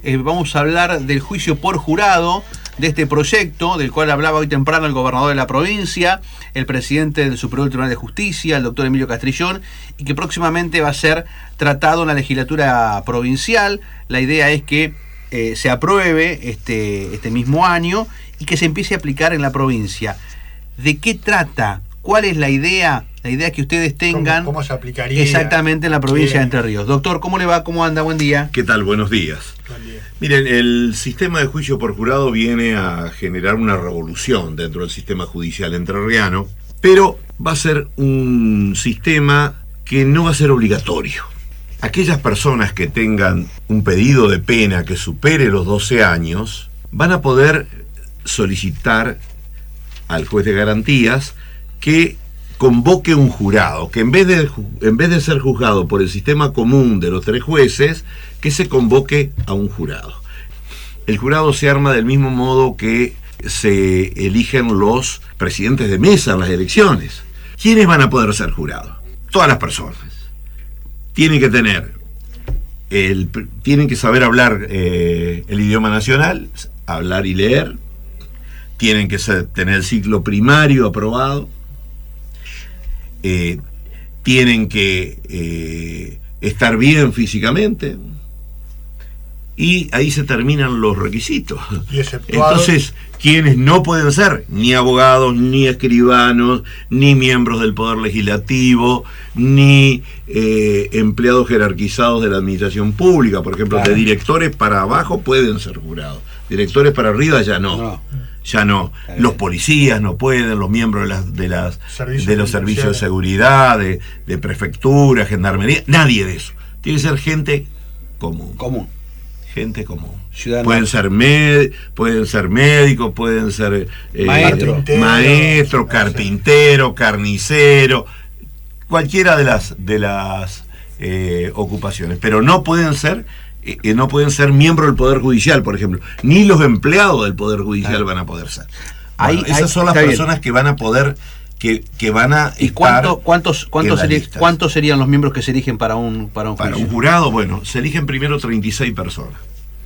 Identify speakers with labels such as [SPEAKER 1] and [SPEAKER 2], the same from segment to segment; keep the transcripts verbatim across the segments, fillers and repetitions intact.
[SPEAKER 1] eh, vamos a hablar del juicio por jurado, de este proyecto, del cual hablaba hoy temprano el gobernador de la provincia, el presidente del Superior Tribunal de Justicia, el doctor Emilio Castrillón, y que próximamente va a ser tratado en la legislatura provincial. La idea es que eh, se apruebe este, este mismo año y que se empiece a aplicar en la provincia. ¿De qué trata? ¿Cuál es la idea? La idea que ustedes tengan.
[SPEAKER 2] ¿Cómo, cómo se aplicaría?
[SPEAKER 1] Exactamente en la provincia de Entre Ríos. Doctor, ¿cómo le va? ¿Cómo anda? Buen día.
[SPEAKER 3] ¿Qué tal? Buenos días.
[SPEAKER 2] Buen día.
[SPEAKER 3] Miren, el sistema de juicio por jurado viene a generar una revolución dentro del sistema judicial entrerriano, pero va a ser un sistema que no va a ser obligatorio. Aquellas personas que tengan un pedido de pena que supere los doce años van a poder solicitar al juez de garantías que convoque un jurado, que en vez de, en vez de ser juzgado por el sistema común de los tres jueces, que se convoque a un jurado. El jurado se arma del mismo modo que se eligen los presidentes de mesa en las elecciones. ¿Quiénes van a poder ser jurados? Todas las personas. Tienen que tener, el, tienen que saber hablar eh, el idioma nacional, hablar y leer, tienen que ser, tener el ciclo primario aprobado, eh, tienen que eh, estar bien físicamente, y ahí se terminan los requisitos.
[SPEAKER 2] Y exceptuado...
[SPEAKER 3] Entonces, quienes no pueden ser ni abogados, ni escribanos, ni miembros del Poder Legislativo, ni eh, empleados jerarquizados de la administración pública, por ejemplo, claro. De directores para abajo pueden ser jurados, directores para arriba ya no. no. Ya no, los policías no pueden, los miembros de, las, de, las, de los servicios de seguridad, de, de prefectura, gendarmería, nadie de eso. Tiene que ser gente común.
[SPEAKER 1] Común.
[SPEAKER 3] Gente común.
[SPEAKER 1] Ciudadano.
[SPEAKER 3] Pueden ser med, pueden ser médicos, pueden ser eh,
[SPEAKER 1] maestro,
[SPEAKER 3] maestro, carpintero, carnicero, cualquiera de las de las eh, ocupaciones, pero no pueden ser eh, no pueden ser miembros del Poder Judicial, por ejemplo, ni los empleados del Poder Judicial claro. van a poder ser. Bueno, ahí, esas ahí, son las personas bien. que van a poder que, que van a
[SPEAKER 1] ¿Y cuánto, cuántos cuántos sería, cuántos serían los miembros que se eligen para un para un,
[SPEAKER 3] para un jurado? Bueno, se eligen primero treinta y seis personas.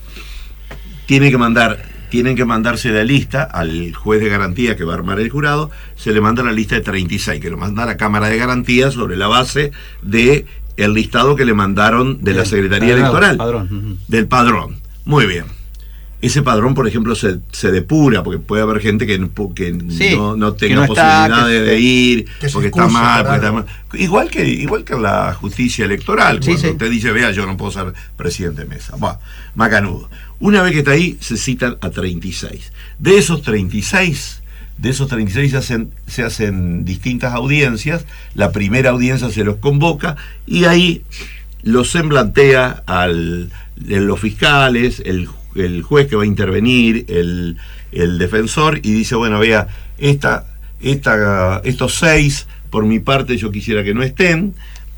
[SPEAKER 3] Tienen que mandar, tienen que mandarse la lista al juez de garantía que va a armar el jurado, se le manda la lista de treinta y seis, que lo manda a la Cámara de Garantía sobre la base de el listado que le mandaron de bien. la Secretaría padrón, Electoral.
[SPEAKER 1] Padrón. Uh-huh.
[SPEAKER 3] Del padrón. Muy bien. Ese padrón, por ejemplo, se, se depura, porque puede haber gente que, que sí, no, no tenga que no posibilidad está, de, de ir, porque está mal, porque está mal. Igual que, igual que en la justicia electoral, sí, cuando sí. usted dice, vea, yo no puedo ser presidente de mesa. Bah, macanudo. Una vez que está ahí, se citan a treinta y seis. De esos treinta y seis, de esos treinta y seis se hacen, se hacen distintas audiencias. La primera audiencia se los convoca y ahí los semblantea al, los fiscales, el el juez que va a intervenir, el, el defensor, y dice, bueno, vea, esta, esta, estos seis, por mi parte, yo quisiera que no estén,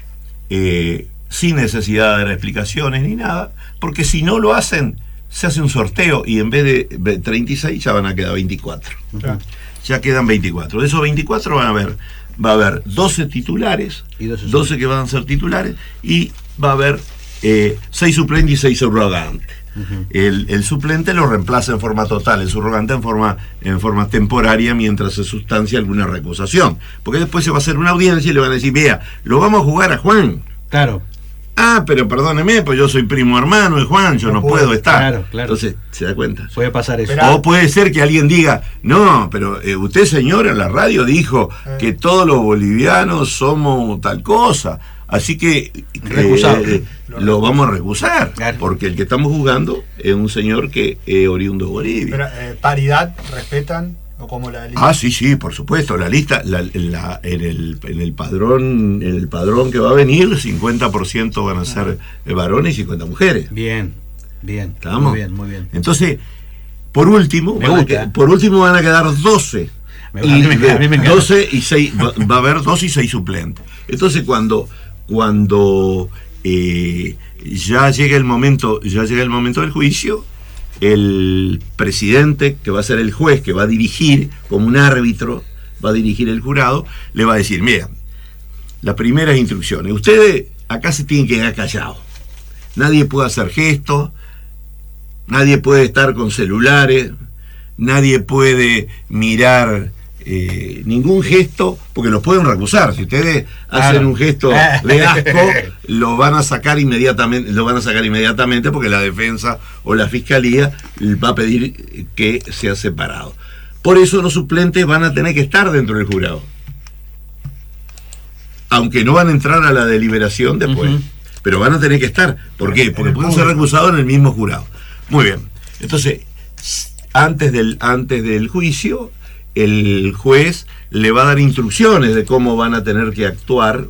[SPEAKER 3] eh, sin necesidad de dar explicaciones ni nada, porque si no lo hacen, se hace un sorteo, y en vez de treinta y seis ya van a quedar veinticuatro. Uh-huh. Ya quedan veinticuatro. De esos veinticuatro van a haber, va a haber doce titulares, y doce, doce que van a ser titulares, y va a haber eh, seis suplentes y seis subrogantes. Uh-huh. El, el suplente lo reemplaza en forma total, el subrogante en forma, en forma temporaria mientras se sustancia alguna recusación. Porque después se va a hacer una audiencia y le van a decir, vea, lo vamos a jugar a Juan.
[SPEAKER 1] Claro.
[SPEAKER 3] Ah, pero perdóneme, pues yo soy primo hermano de Juan, yo no, no puedo, puedo estar.
[SPEAKER 1] Claro, claro.
[SPEAKER 3] Entonces, ¿se da cuenta?
[SPEAKER 1] Puede pasar eso.
[SPEAKER 3] O puede ser que alguien diga, no, pero eh, usted, señor, en la radio dijo eh. que todos los bolivianos somos tal cosa. Así que eh, lo vamos a recusar, claro. Porque el que estamos juzgando es un señor que es oriundo de Bolivia.
[SPEAKER 2] Pero, eh, ¿paridad respetan? ¿O como la lista?
[SPEAKER 3] Ah, sí, sí, por supuesto. La lista, la, la, en, el, en el padrón en el padrón que va a venir, cincuenta por ciento van a ser ah. varones y cincuenta mujeres.
[SPEAKER 1] Bien, bien.
[SPEAKER 3] ¿Estamos?
[SPEAKER 1] Muy bien, muy bien.
[SPEAKER 3] Entonces, por último, van a que, por último van a quedar doce.
[SPEAKER 1] Me, y, a mí me, a mí me
[SPEAKER 3] doce y seis, va, va a haber doce y seis suplentes. Entonces, cuando cuando eh, ya llega el momento ya llega el momento del juicio, el presidente, que va a ser el juez que va a dirigir como un árbitro, va a dirigir el jurado, le va a decir, mira, las primeras instrucciones, ustedes acá se tienen que quedar callados, nadie puede hacer gestos, nadie puede estar con celulares, nadie puede mirar eh, ningún gesto, porque los pueden recusar. Si ustedes hacen claro. un gesto de asco, lo van a sacar inmediatamente, lo van a sacar inmediatamente porque la defensa o la fiscalía va a pedir que sea separado. Por eso los suplentes van a tener que estar dentro del jurado, aunque no van a entrar a la deliberación después, uh-huh. pero van a tener que estar. ¿Por qué? Porque pueden ser recusados en el mismo jurado. Muy bien. Entonces, antes del, antes del juicio, el juez le va a dar instrucciones de cómo van a tener que actuar.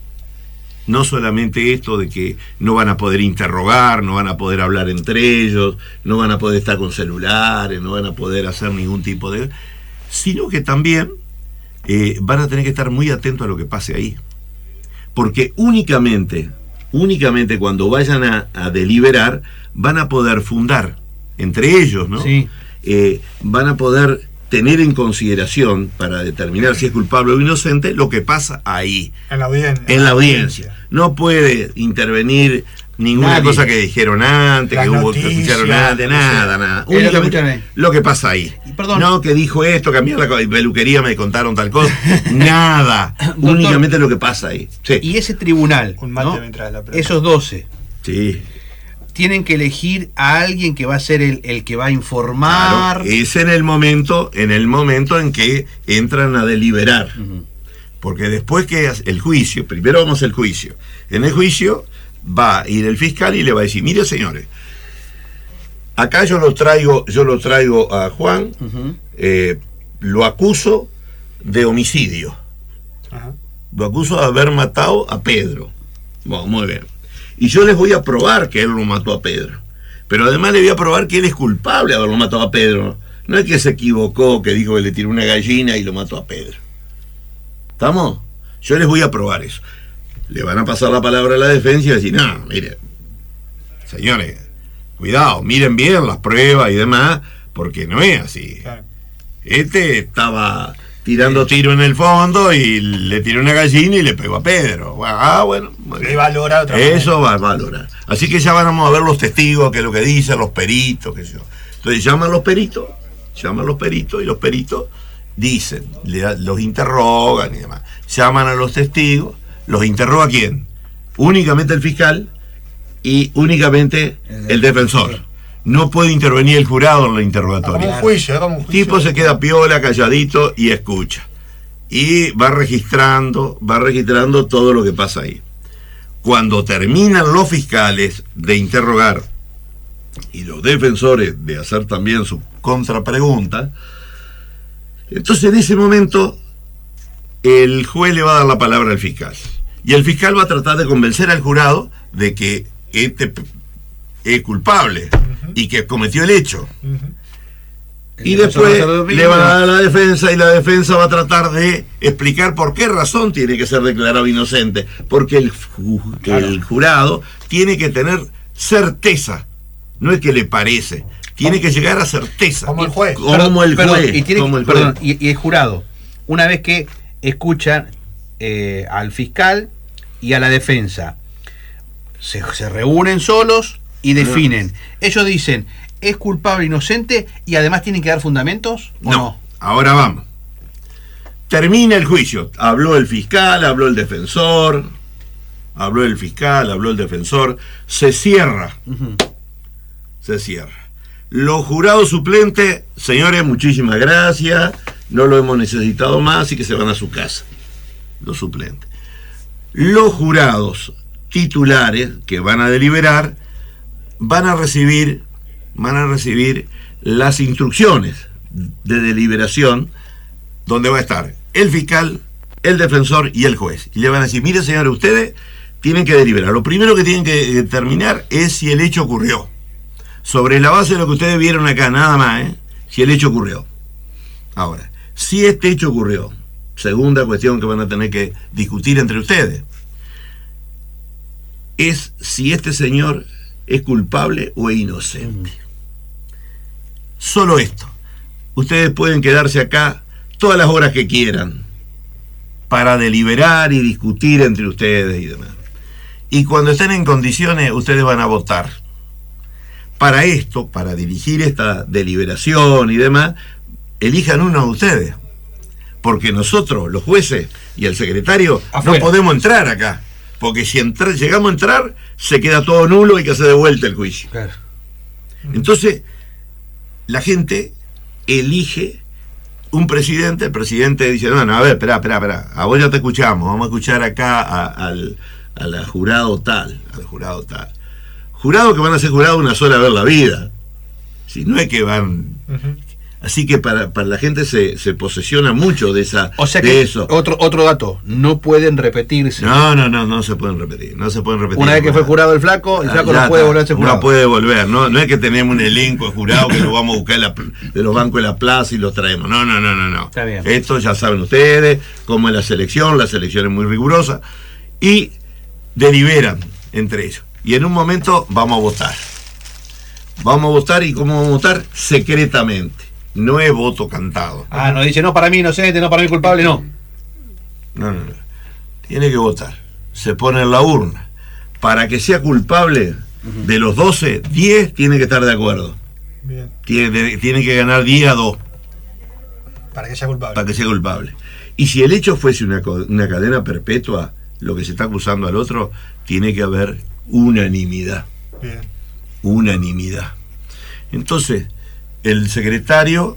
[SPEAKER 3] No solamente esto de que no van a poder interrogar, no van a poder hablar entre ellos, no van a poder estar con celulares, no van a poder hacer ningún tipo de... sino que también eh, van a tener que estar muy atentos a lo que pase ahí. Porque únicamente, únicamente cuando vayan a, a deliberar, van a poder fundar entre ellos, ¿no?
[SPEAKER 1] Sí.
[SPEAKER 3] Eh, van a poder tener en consideración para determinar si es culpable o inocente lo que pasa ahí.
[SPEAKER 2] En la audiencia.
[SPEAKER 3] En la audiencia. No puede intervenir ninguna Nadie. cosa que dijeron antes, Las que hubo que escucharon antes, nada, nada. Únicamente lo que pasa ahí.
[SPEAKER 1] Perdón.
[SPEAKER 3] No, que dijo esto, cambió la peluquería, me contaron tal cosa. Nada. Doctor, únicamente lo que pasa ahí. Sí.
[SPEAKER 1] Y ese tribunal, ¿no? Esos doce.
[SPEAKER 3] Sí.
[SPEAKER 1] Tienen que elegir a alguien que va a ser el, el que va a informar.
[SPEAKER 3] Claro, es en el momento, en el momento en que entran a deliberar. Uh-huh. Porque después que el juicio, primero vamos al juicio. En el juicio va a ir el fiscal y le va a decir, mire señores, acá yo lo traigo, yo lo traigo a Juan, uh-huh. eh, lo acuso de homicidio. Uh-huh. Lo acuso de haber matado a Pedro. Bueno, muy bien. Y yo les voy a probar que él lo mató a Pedro. Pero además le voy a probar que él es culpable de haberlo matado a Pedro. No es que se equivocó, que dijo que le tiró una gallina y lo mató a Pedro. ¿Estamos? Yo les voy a probar eso. Le van a pasar la palabra a la defensa y decir, no, mire, señores, cuidado, miren bien las pruebas y demás, porque no es así. Claro. Este estaba tirando tiro en el fondo y le tiró una gallina y le pegó a Pedro. Ah, bueno.
[SPEAKER 2] Le valora otra
[SPEAKER 3] Eso manera. va a valorar. Así que ya vamos a ver los testigos, que es lo que dicen, los peritos, que yo. Entonces llaman los peritos, llaman los peritos y los peritos dicen, le, los interrogan y demás. Llaman a los testigos, los interroga ¿quién? Únicamente el fiscal y únicamente el defensor. No puede intervenir el jurado en la interrogatoria.
[SPEAKER 2] Como un juicio, como un juicio.
[SPEAKER 3] El tipo se queda piola, calladito y escucha. Y va registrando, va registrando todo lo que pasa ahí. Cuando terminan los fiscales de interrogar y los defensores de hacer también su contrapregunta, entonces en ese momento el juez le va a dar la palabra al fiscal. Y el fiscal va a tratar de convencer al jurado de que este es culpable uh-huh. y que cometió el hecho. Uh-huh. Y después le va a dar a la defensa y la defensa va a tratar de explicar por qué razón tiene que ser declarado inocente. Porque el, ju- claro. el jurado tiene que tener certeza. No es que le parece. Tiene que llegar a certeza.
[SPEAKER 2] Como el juez.
[SPEAKER 3] Como perdón, el
[SPEAKER 1] perdón,
[SPEAKER 3] juez.
[SPEAKER 1] Y, tiene,
[SPEAKER 3] como el
[SPEAKER 1] perdón,
[SPEAKER 3] juez.
[SPEAKER 1] Y, y el jurado, una vez que escuchan eh, al fiscal y a la defensa, se, se reúnen solos y definen. No. Ellos dicen, ¿es culpable, inocente? Y además tienen que dar fundamentos, ¿o no?
[SPEAKER 3] No, ahora vamos. Termina el juicio. Habló el fiscal, habló el defensor, habló el fiscal, habló el defensor. Se cierra. Uh-huh. Se cierra. Los jurados suplentes, señores, muchísimas gracias. No lo hemos necesitado más, así que se van a su casa. Los suplentes. Los jurados titulares que van a deliberar van a recibir van a recibir las instrucciones de deliberación, donde va a estar el fiscal, el defensor y el juez. Y le van a decir, mire señores, ustedes tienen que deliberar. Lo primero que tienen que determinar es si el hecho ocurrió. Sobre la base de lo que ustedes vieron acá, nada más, ¿eh? Si el hecho ocurrió. Ahora, si este hecho ocurrió, segunda cuestión que van a tener que discutir entre ustedes, es si este señor es culpable o es inocente. Mm. Solo esto. Ustedes pueden quedarse acá todas las horas que quieran para deliberar y discutir entre ustedes y demás. Y cuando estén en condiciones, ustedes van a votar para esto, para dirigir esta deliberación y demás, elijan uno de ustedes. Porque nosotros, los jueces y el secretario, afuera, no podemos entrar acá. Porque si entra, llegamos a entrar, se queda todo nulo y hay que hacer de vuelta el juicio. Claro. Entonces, la gente elige un presidente, el presidente dice, no, no, a ver, espera, espera, espera, a vos ya te escuchamos, vamos a escuchar acá a, al, a la jurado tal, al jurado tal. Jurado que van a ser jurados una sola vez la vida. Si no es que van... Uh-huh. Así que para, para la gente se, se posesiona mucho de esa
[SPEAKER 1] o sea
[SPEAKER 3] de
[SPEAKER 1] que
[SPEAKER 3] eso.
[SPEAKER 1] Otro, otro dato, no pueden repetirse.
[SPEAKER 3] No, no, no, no se pueden repetir. No se pueden repetir.
[SPEAKER 1] Una vez que fue jurado el flaco, el flaco no puede volver a ser jurado.
[SPEAKER 3] No puede volver. No, no es que tenemos un elenco de jurados que lo vamos a buscar la, de los bancos de la plaza y los traemos. No, no, no, no, no.
[SPEAKER 1] Está bien.
[SPEAKER 3] Esto ya saben ustedes, cómo es la selección. La selección es muy rigurosa. Y deliberan entre ellos. Y en un momento vamos a votar. Vamos a votar y ¿cómo vamos a votar? Secretamente. No es voto cantado.
[SPEAKER 1] Ah, no dice, no para mí inocente, no para mí culpable, no.
[SPEAKER 3] No, no, no. Tiene que votar. Se pone en la urna. Para que sea culpable, uh-huh, de los doce, diez tiene que estar de acuerdo. Bien. Tiene, tiene que ganar diez a dos.
[SPEAKER 2] Para que sea culpable.
[SPEAKER 3] Para que sea culpable. Y si el hecho fuese una, una cadena perpetua, lo que se está acusando al otro, tiene que haber unanimidad. Bien. Unanimidad. Entonces, el secretario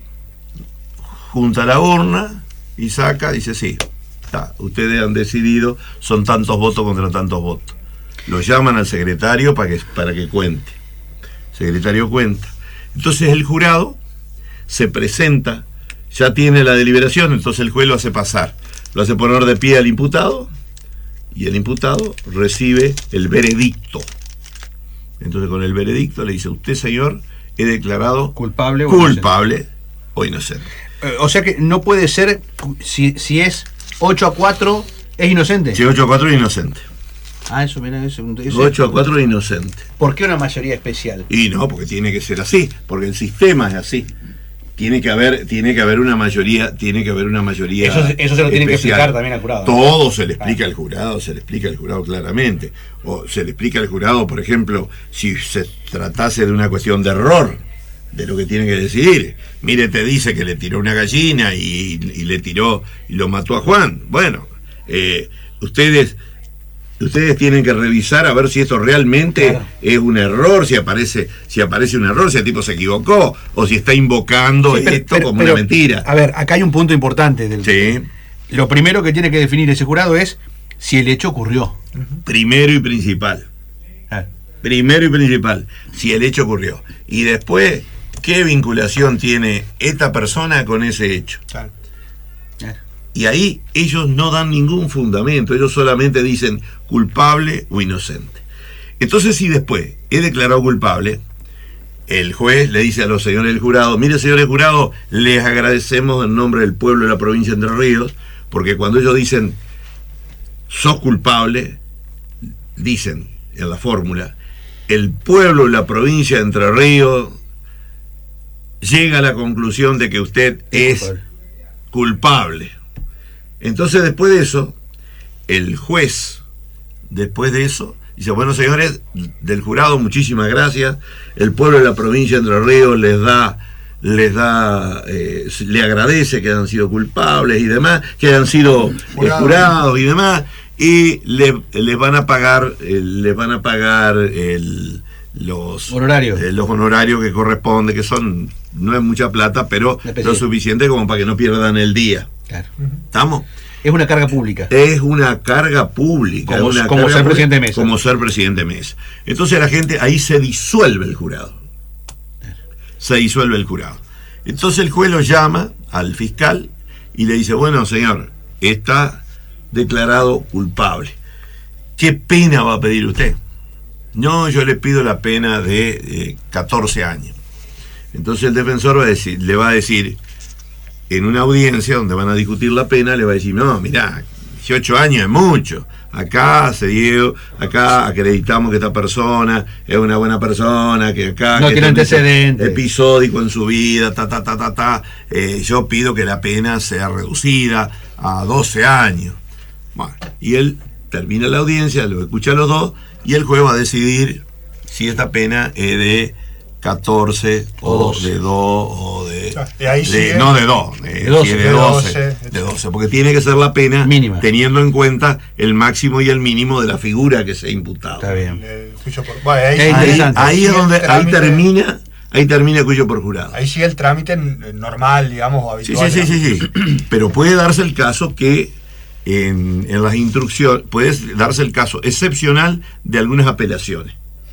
[SPEAKER 3] junta la urna y saca, dice, sí, está, ustedes han decidido, son tantos votos contra tantos votos. Lo llaman al secretario para que, para que cuente. El secretario cuenta. Entonces el jurado se presenta, ya tiene la deliberación, entonces el juez lo hace pasar. Lo hace poner de pie al imputado y el imputado recibe el veredicto. Entonces con el veredicto le dice, usted, señor, he declarado
[SPEAKER 1] culpable o
[SPEAKER 3] culpable
[SPEAKER 1] inocente.
[SPEAKER 3] o inocente.
[SPEAKER 1] Eh, o sea que no puede ser, si, si es ocho a cuatro, es inocente.
[SPEAKER 3] Si ocho a cuatro es inocente.
[SPEAKER 1] Ah, eso, mira, eso, eso.
[SPEAKER 3] ocho a cuatro es inocente.
[SPEAKER 1] ¿Por qué una mayoría especial?
[SPEAKER 3] Y no, porque tiene que ser así, porque el sistema es así. Tiene que haber, tiene que haber una mayoría, tiene que haber una mayoría.
[SPEAKER 1] Eso, eso se lo tiene que explicar también al jurado.
[SPEAKER 3] Todo se le explica ah. al jurado, se le explica al jurado claramente. O se le explica al jurado, por ejemplo, si se tratase de una cuestión de error, de lo que tiene que decidir. Mire, te dice que le tiró una gallina y, y le tiró y lo mató a Juan. Bueno, eh, ustedes ustedes tienen que revisar a ver si esto realmente claro. es un error, si aparece si aparece un error, si el tipo se equivocó o si está invocando sí, pero, esto pero, como pero, una mentira.
[SPEAKER 1] A ver, acá hay un punto importante del
[SPEAKER 3] sí.
[SPEAKER 1] Lo primero que tiene que definir ese jurado es si el hecho ocurrió.
[SPEAKER 3] Uh-huh. Primero y principal. Ah. Primero y principal, si el hecho ocurrió. Y después, ¿qué vinculación tiene esta persona con ese hecho? Claro. Claro. Y ahí ellos no dan ningún fundamento, ellos solamente dicen culpable o inocente. Entonces, si después es declarado culpable, el juez le dice a los señores del jurado, mire, señores jurados, les agradecemos en nombre del pueblo de la provincia de Entre Ríos, porque cuando ellos dicen sos culpable, dicen en la fórmula, el pueblo de la provincia de Entre Ríos llega a la conclusión de que usted es culpable. culpable. Entonces, después de eso, el juez, después de eso, dice, bueno, señores del jurado, muchísimas gracias. El pueblo de la provincia de Entre Ríos les da, les da, eh, le agradece que hayan sido culpables y demás, que hayan sido eh, jurados y demás, y le, les van a pagar, eh, les van a pagar el, los
[SPEAKER 1] honorarios,
[SPEAKER 3] eh, los honorarios que corresponde, que son, no es mucha plata, pero lo suficiente como para que no pierdan el día.
[SPEAKER 1] Claro.
[SPEAKER 3] ¿Estamos?
[SPEAKER 1] Es una carga pública.
[SPEAKER 3] Es una carga pública.
[SPEAKER 1] Como,
[SPEAKER 3] una
[SPEAKER 1] como
[SPEAKER 3] carga
[SPEAKER 1] ser
[SPEAKER 3] pública,
[SPEAKER 1] presidente de mesa.
[SPEAKER 3] Como ser presidente de mesa. Entonces la gente, ahí se disuelve el jurado. Se disuelve el jurado. Entonces el juez lo llama al fiscal y le dice, bueno, señor, está declarado culpable. ¿Qué pena va a pedir usted? No, yo le pido la pena de eh, catorce años. Entonces el defensor va a decir, le va a decir, en una audiencia donde van a discutir la pena, le va a decir, no, mirá, dieciocho años es mucho. Acá se dio, acá acreditamos que esta persona es una buena persona, que acá
[SPEAKER 1] no
[SPEAKER 3] que
[SPEAKER 1] tiene antecedentes,
[SPEAKER 3] episódico en su vida, ta, ta, ta, ta, ta. Eh, yo pido que la pena sea reducida a doce años. Bueno, y él termina la audiencia, lo escucha a los dos, y el juez va a decidir si esta pena es de catorce o de dos o de,
[SPEAKER 2] ahí
[SPEAKER 3] de
[SPEAKER 2] sigue,
[SPEAKER 3] no de dos, de, de doce, de doce, de doce, porque tiene que ser la pena mínima, teniendo en cuenta el máximo y el mínimo de la figura que se ha imputado.
[SPEAKER 1] Está bien.
[SPEAKER 2] Bueno, ahí,
[SPEAKER 3] ahí, ahí es donde ahí termina ahí termina el juicio por jurado.
[SPEAKER 2] Ahí sigue el trámite normal, digamos, o habitual.
[SPEAKER 3] Sí, sí, sí, sí, sí. Pero puede darse el caso que en, en las instrucciones puede darse el caso excepcional de algunas apelaciones.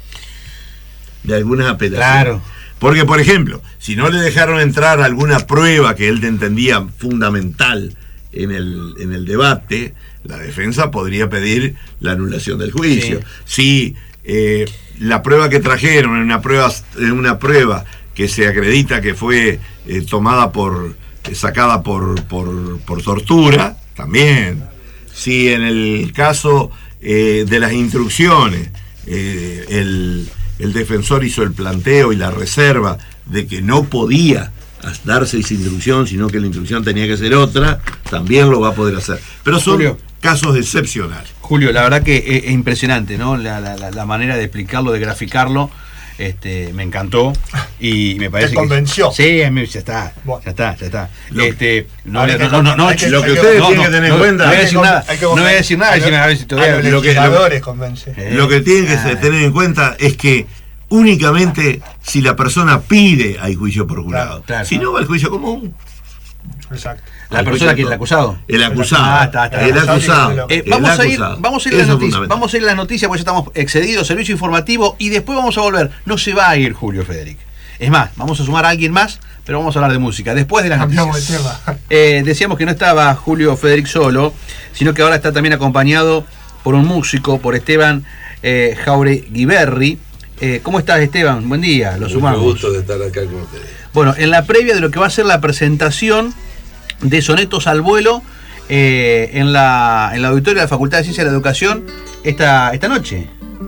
[SPEAKER 3] De algunas apelaciones.
[SPEAKER 1] Claro.
[SPEAKER 3] Porque, por ejemplo, si no le dejaron entrar alguna prueba que él entendía fundamental en el, en el debate, la defensa podría pedir la anulación del juicio. Sí. Si eh, la prueba que trajeron en una prueba, en una prueba que se acredita que fue eh, tomada por, eh, sacada por, por, por tortura, también. Si en el caso eh, de las instrucciones, eh, el el defensor hizo el planteo y la reserva de que no podía darse esa instrucción, sino que la instrucción tenía que ser otra, también lo va a poder hacer. Pero son Julio, casos excepcionales.
[SPEAKER 1] Julio, la verdad que es, es impresionante, ¿no? La, la, la manera de explicarlo, de graficarlo, este, me encantó y me parece
[SPEAKER 2] ¿Te convenció?
[SPEAKER 1] Que, sí, ya está, bueno. ya está, ya está.
[SPEAKER 3] Lo,
[SPEAKER 1] este,
[SPEAKER 3] no, no, no, no, no, lo que, lo que ustedes no, tienen no, que tener
[SPEAKER 1] no,
[SPEAKER 3] en cuenta.
[SPEAKER 1] No voy a decir nada, no voy a decir nada, a ver si todavía
[SPEAKER 2] a los
[SPEAKER 3] lo que
[SPEAKER 2] lo, convence.
[SPEAKER 3] Eh, lo que tienen que ah. tener en cuenta es que únicamente si la persona pide hay juicio por jurado. Claro, claro, si no va al juicio común.
[SPEAKER 2] Exacto.
[SPEAKER 1] La persona que es el acusado.
[SPEAKER 3] El acusado.
[SPEAKER 1] Ah, está, está,
[SPEAKER 3] el acusado.
[SPEAKER 1] Eh, vamos, el a ir, vamos a ir a las noticias. Vamos a ir a las noticias porque ya estamos excedidos, servicio informativo, y después vamos a volver. No se va a ir Julio Federic. Es más, vamos a sumar a alguien más, pero vamos a hablar de música. Después de las
[SPEAKER 2] Cambiamos
[SPEAKER 1] noticias.
[SPEAKER 2] El tema.
[SPEAKER 1] Eh, decíamos que no estaba Julio Federic solo, sino que ahora está también acompañado por un músico, por Esteban eh, Jaureguiberri. Eh, ¿Cómo estás, Esteban? Buen día, lo sumamos.
[SPEAKER 4] Mucho gusto de estar acá con ustedes.
[SPEAKER 1] Bueno, en la previa de lo que va a ser la presentación de Sonetos al Vuelo eh, en la en la auditorio de la Facultad de Ciencias de la Educación esta, esta noche.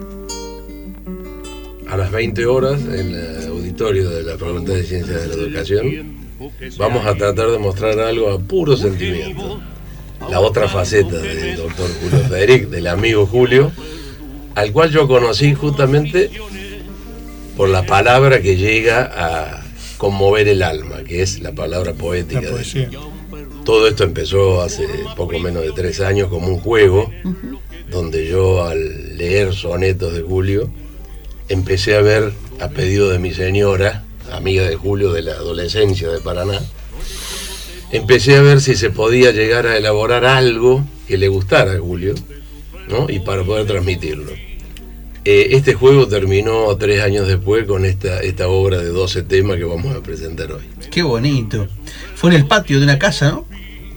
[SPEAKER 4] A las veinte horas, en el auditorio de la Facultad de Ciencias de la Educación, vamos a tratar de mostrar algo a puro sentimiento. La otra faceta del doctor Julio Federic, del amigo Julio, al cual yo conocí justamente por la palabra que llega a conmover el alma, que es la palabra poética.
[SPEAKER 2] La poesía.
[SPEAKER 4] Todo esto empezó hace poco menos de tres años como un juego, uh-huh. donde yo al leer sonetos de Julio, empecé a ver, a pedido de mi señora, amiga de Julio de la adolescencia de Paraná, empecé a ver si se podía llegar a elaborar algo que le gustara a Julio, ¿no? Y para poder transmitirlo. Eh, este juego terminó tres años después con esta, esta obra de doce temas que vamos a presentar hoy.
[SPEAKER 1] Qué bonito. Fue en el patio de una casa, ¿no?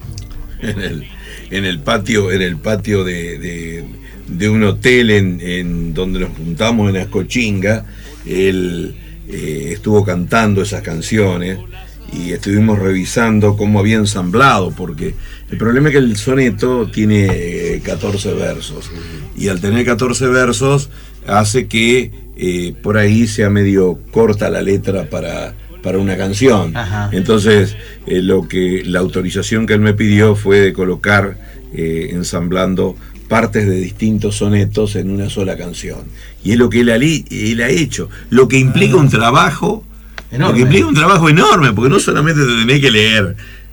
[SPEAKER 3] En el, en el patio, en el patio de, de, de un hotel en, en donde nos juntamos en Ascochinga. Él eh, estuvo cantando esas canciones y estuvimos revisando cómo había ensamblado, porque el problema es que el soneto tiene catorce versos, y al tener catorce versos hace que eh, por ahí sea medio corta la letra para, para una canción. Ajá. Entonces eh, lo que la autorización que él me pidió fue de colocar eh, ensamblando partes de distintos sonetos en una sola canción, y es lo que él, él ha hecho, lo que implica un trabajo enorme. Lo que implica un trabajo enorme, porque no solamente te tenés que leer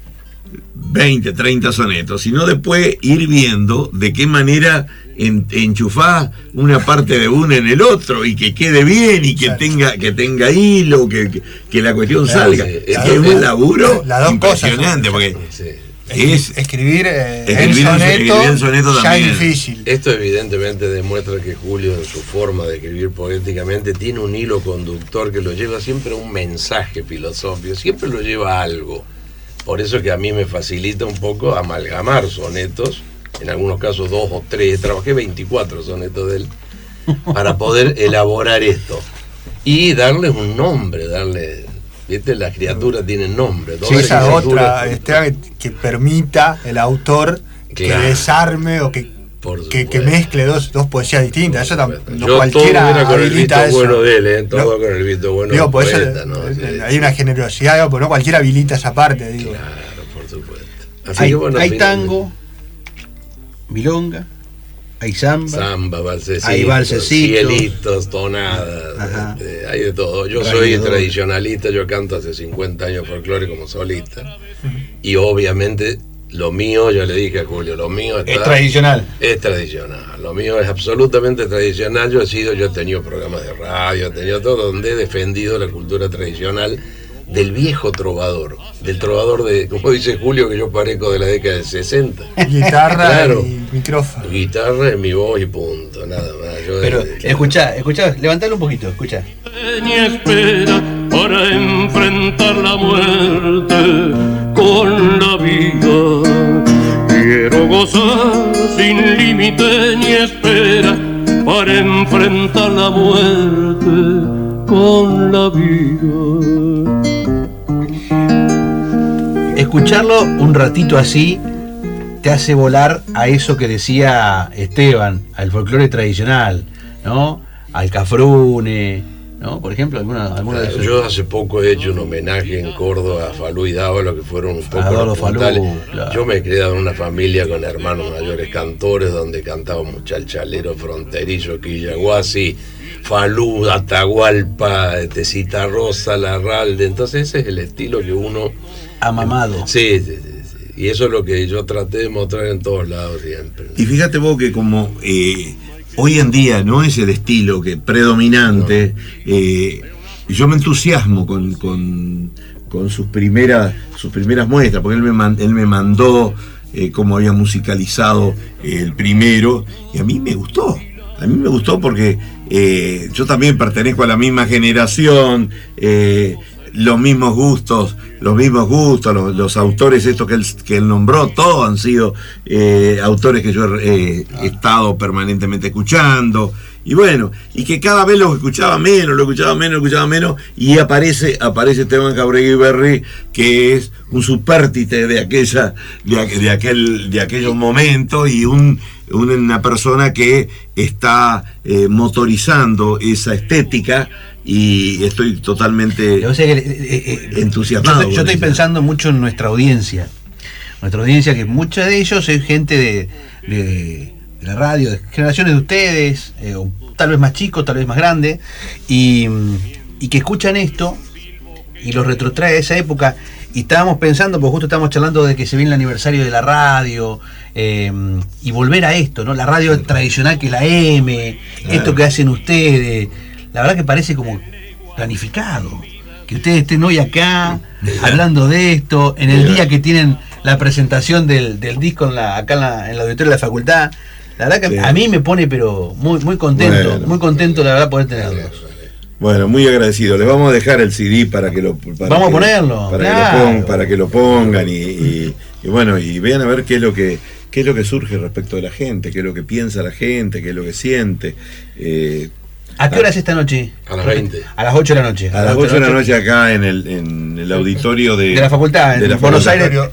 [SPEAKER 3] veinte, treinta sonetos, sino después ir viendo de qué manera en, enchufás una parte de uno en el otro y que quede bien y que sí. tenga que tenga hilo, que, que, que la cuestión claro, salga. Sí. Es, es un laburo la, la impresionante, cosas, porque sí.
[SPEAKER 2] es escribir, eh,
[SPEAKER 3] escribir,
[SPEAKER 2] en soneto,
[SPEAKER 3] escribir en soneto
[SPEAKER 2] ya
[SPEAKER 3] también
[SPEAKER 2] es difícil.
[SPEAKER 4] Esto evidentemente demuestra que Julio, en su forma de escribir poéticamente, tiene un hilo conductor que lo lleva siempre a un mensaje filosófico, siempre lo lleva a algo. Por eso que a mí me facilita un poco amalgamar sonetos, en algunos casos dos o tres, trabajé veinticuatro sonetos de él, para poder elaborar esto y darles un nombre, darle, viste, las criaturas tienen nombre.
[SPEAKER 2] Sí, esa otra, este, que permita el autor claro. que desarme o que, que, que mezcle dos, dos poesías distintas. Eso no, no
[SPEAKER 4] Yo
[SPEAKER 2] cualquiera
[SPEAKER 4] todo con el visto
[SPEAKER 2] eso.
[SPEAKER 4] Bueno de él, ¿eh? Todo no, con el visto bueno
[SPEAKER 2] digo,
[SPEAKER 4] del
[SPEAKER 2] poeta, eso, ¿no? Sí, hay sí. una generosidad, digo, pero no cualquiera habilita esa parte. Digo.
[SPEAKER 4] Claro, por supuesto. Así
[SPEAKER 1] hay
[SPEAKER 4] que, bueno,
[SPEAKER 1] hay tango, milonga, Hay samba.
[SPEAKER 4] Samba, valsecitos.
[SPEAKER 1] Hay valsecitos.
[SPEAKER 4] Cielitos, tonadas. Este, hay de todo. Yo soy Rayador. tradicionalista, yo canto hace cincuenta años folclore como solista. Uh-huh. Y obviamente lo mío, yo le dije a Julio, lo mío está,
[SPEAKER 1] es tradicional.
[SPEAKER 4] Es tradicional. Lo mío es absolutamente tradicional. Yo he sido, yo he tenido programas de radio, he tenido todo donde he defendido la cultura tradicional del viejo trovador, del trovador de, como dice Julio, que yo parezco de la década del sesenta.
[SPEAKER 2] Guitarra claro, y micrófono.
[SPEAKER 4] Guitarra, mi voz y punto, nada más. Yo
[SPEAKER 1] Pero de, de, escuchá, escuchá, levantalo un poquito, escuchá.
[SPEAKER 5] Ni espera para enfrentar la muerte con la vida. Quiero gozar sin límite ni espera para enfrentar la muerte con la vida.
[SPEAKER 1] Escucharlo un ratito así te hace volar a eso que decía Esteban, al folclore tradicional, ¿no? Al cafrune, ¿no? Por ejemplo, alguna, alguna
[SPEAKER 4] de esos. Yo hace poco he hecho un homenaje en Córdoba a Falú y Dávalo, que fueron un poco los puntales. Claro. Yo me he criado en una familia con hermanos mayores cantores, donde cantábamos Chalchalero, Fronterizo, Quillaguasi, Falú, Atahualpa, este, Citarrosa, Larralde. Entonces ese es el estilo que uno
[SPEAKER 1] ha mamado.
[SPEAKER 4] Sí, sí, sí, sí. Y eso es lo que yo traté de mostrar en todos lados siempre.
[SPEAKER 3] Y fíjate vos que como eh, hoy en día no es el estilo que predominante, no. eh, yo me entusiasmo con, con, con sus primeras sus primeras muestras, porque él me, man, él me mandó eh, cómo había musicalizado el primero, y a mí me gustó. A mí me gustó porque eh, yo también pertenezco a la misma generación, eh, los mismos gustos, los mismos gustos, los, los autores estos que él, que él nombró, todos han sido eh, autores que yo eh, he estado permanentemente escuchando. Y bueno, y que cada vez lo escuchaba menos, lo escuchaba menos, lo escuchaba menos, y aparece, aparece Esteban Jauregui Berry, que es un supérstite de aquella, de, de aquel, de aquellos momentos, y un, una persona que está eh, motorizando esa estética, y estoy totalmente
[SPEAKER 1] o sea que, eh, eh,
[SPEAKER 3] entusiasmado.
[SPEAKER 1] Yo, yo estoy pensando mucho en nuestra audiencia, nuestra audiencia, que mucha de ellos es gente de, de de la radio, de generaciones de ustedes, eh, o tal vez más chicos, tal vez más grandes, y, y que escuchan esto y los retrotrae a esa época. Y estábamos pensando, porque justo estábamos charlando de que se viene el aniversario de la radio, eh, y volver a esto, ¿no? La radio tradicional, que es la M, claro. Esto que hacen ustedes, la verdad que parece como planificado, que ustedes estén hoy acá hablando de esto, en el día que tienen la presentación del, del disco en la, acá en la, en la auditorio de la facultad. La verdad que sí. A mí me pone pero muy muy contento, bueno. muy contento la verdad poder tenerlos.
[SPEAKER 3] Bueno, muy agradecido. Les vamos a dejar el C D para que lo para
[SPEAKER 1] vamos
[SPEAKER 3] que,
[SPEAKER 1] a ponerlo.
[SPEAKER 3] Para,
[SPEAKER 1] claro.
[SPEAKER 3] que lo pongan, para que lo pongan y, y, y bueno, y vean a ver qué es lo que qué es lo que surge respecto de la gente, qué es lo que piensa la gente, qué es lo que siente. Eh,
[SPEAKER 1] ¿A qué hora es esta noche?
[SPEAKER 4] A las veinte.
[SPEAKER 1] A las ocho de la noche.
[SPEAKER 3] A, a las ocho de la noche acá en el, en el auditorio de,
[SPEAKER 1] de la facultad,
[SPEAKER 3] de
[SPEAKER 1] en
[SPEAKER 3] la
[SPEAKER 1] Buenos
[SPEAKER 3] facultad.
[SPEAKER 1] Aires.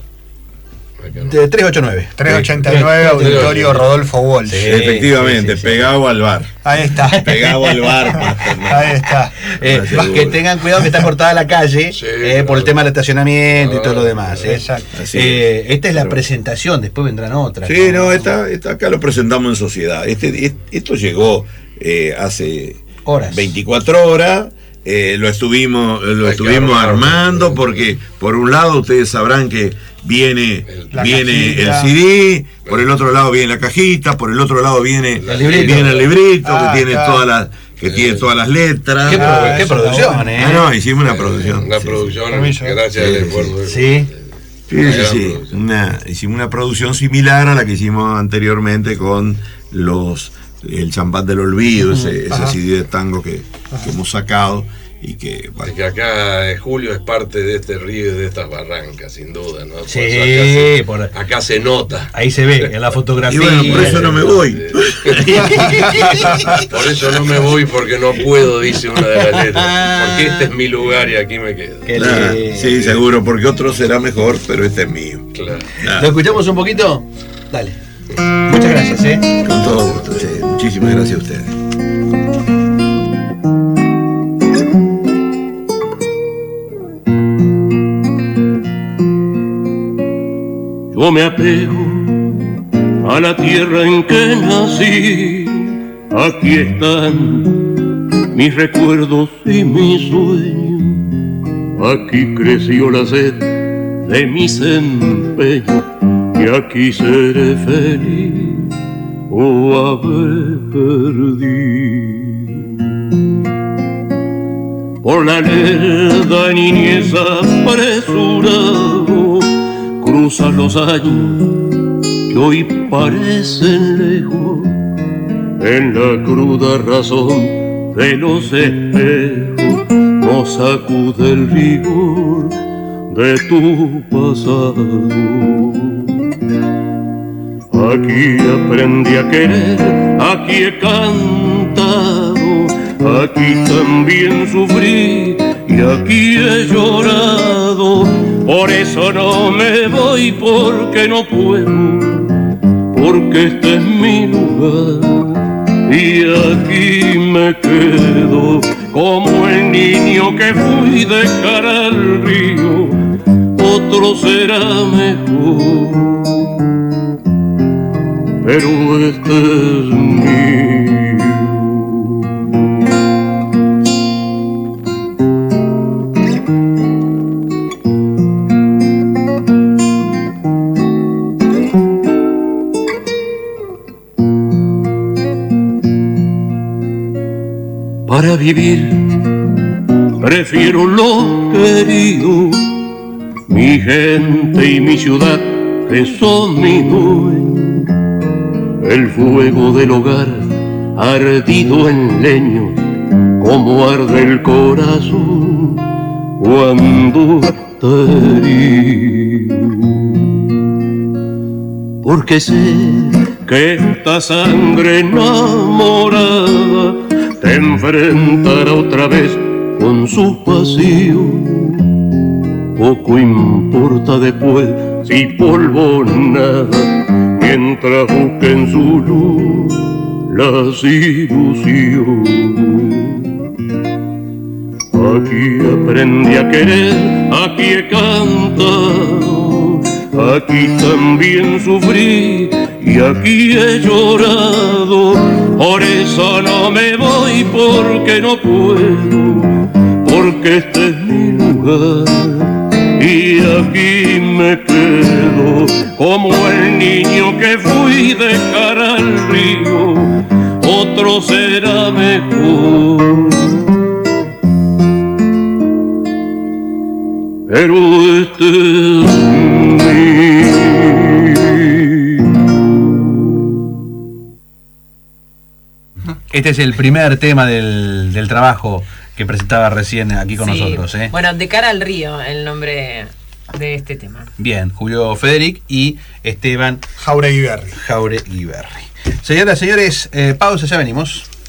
[SPEAKER 1] De trescientos ochenta y nueve.
[SPEAKER 2] trescientos ochenta y nueve, auditorio Rodolfo Walsh.
[SPEAKER 3] Sí, efectivamente, sí, sí, sí. Pegado al bar.
[SPEAKER 2] Ahí está.
[SPEAKER 3] Pegado al bar.
[SPEAKER 2] Ahí está.
[SPEAKER 1] Eh, que tengan cuidado que está cortada la calle, sí, eh, por el tema del estacionamiento, ah, y todo lo demás. Eh.
[SPEAKER 2] Exacto.
[SPEAKER 1] Eh, esta es la presentación, después vendrán otras.
[SPEAKER 3] Sí, no, no esta, esta acá lo presentamos en sociedad. Este, esto llegó eh, hace
[SPEAKER 1] horas.
[SPEAKER 3] veinticuatro horas. Eh, lo estuvimos lo Hay estuvimos armando porque por un lado ustedes sabrán que viene
[SPEAKER 2] la
[SPEAKER 3] viene
[SPEAKER 2] cajita.
[SPEAKER 3] el C D, por el otro lado viene la cajita, por el otro lado viene
[SPEAKER 1] el librito,
[SPEAKER 3] viene el librito
[SPEAKER 2] ah,
[SPEAKER 3] que tiene
[SPEAKER 2] claro.
[SPEAKER 3] todas las que eh, tiene todas las letras.
[SPEAKER 1] Qué,
[SPEAKER 2] ah,
[SPEAKER 1] qué producción, eh.
[SPEAKER 3] Ah, no, hicimos una producción.
[SPEAKER 4] Una
[SPEAKER 3] sí,
[SPEAKER 4] producción,
[SPEAKER 3] sí.
[SPEAKER 4] gracias
[SPEAKER 3] sí,
[SPEAKER 4] al esfuerzo.
[SPEAKER 1] Sí.
[SPEAKER 3] Sí, sí, sí. Una, hicimos una producción similar a la que hicimos anteriormente con los el champán del olvido, ese, ese C D de tango que, que hemos sacado. Y que, bueno.
[SPEAKER 4] Es que acá eh, Julio es parte de este río y de estas barrancas, sin duda, ¿no?
[SPEAKER 1] Sí,
[SPEAKER 4] acá se,
[SPEAKER 1] por...
[SPEAKER 4] acá se nota.
[SPEAKER 1] Ahí se ve, en la fotografía.
[SPEAKER 3] Y bueno, por eso no me voy.
[SPEAKER 4] Por eso no me voy, porque no puedo, dice una de las letras. Porque este es mi lugar y aquí me quedo.
[SPEAKER 3] Claro, sí, seguro, porque otro será mejor, pero este es mío.
[SPEAKER 4] Claro.
[SPEAKER 1] ¿Lo escuchamos un poquito? Dale. Muchas gracias, ¿eh?
[SPEAKER 3] Con todo gusto, sí. Muchísimas gracias a ustedes.
[SPEAKER 5] Yo me apego a la tierra en que nací. Aquí están mis recuerdos y mis sueños. Aquí creció la sed de mis empeños y aquí seré feliz o haber perdido. Por la lerda niñez apresurado cruzan los años que hoy parecen lejos. En la cruda razón de los espejos nos sacude el rigor de tu pasado. Aquí aprendí a querer, aquí he cantado, aquí también sufrí y aquí he llorado. Por eso no me voy, porque no puedo, porque este es mi lugar y aquí me quedo como el niño que fui de cara al río. Otro será mejor, pero este es mío. Para vivir prefiero lo querido, mi gente y mi ciudad que son mi dueño. El fuego del hogar ardido en leño, como arde el corazón cuando te herido. Porque sé que esta sangre enamorada te enfrentará otra vez con su pasión. Poco importa después si polvo nada, mientras busque en su luz las ilusiones. Aquí aprendí a querer, aquí he cantado, aquí también sufrí y aquí he llorado. Por eso no me voy, porque no puedo, porque este es mi lugar y aquí me quedo como el niño que fui de cara al río. Otro será mejor, pero este es mío.
[SPEAKER 1] Este es el primer tema del, del trabajo que presentaba recién aquí con sí. nosotros. ¿eh?
[SPEAKER 6] Bueno, De cara al río, el nombre de este tema.
[SPEAKER 1] Bien, Julio Federic y Esteban
[SPEAKER 2] Jauregui Berry.
[SPEAKER 1] Jauregui Berry. Señoras, señores, eh, pausa, ya venimos.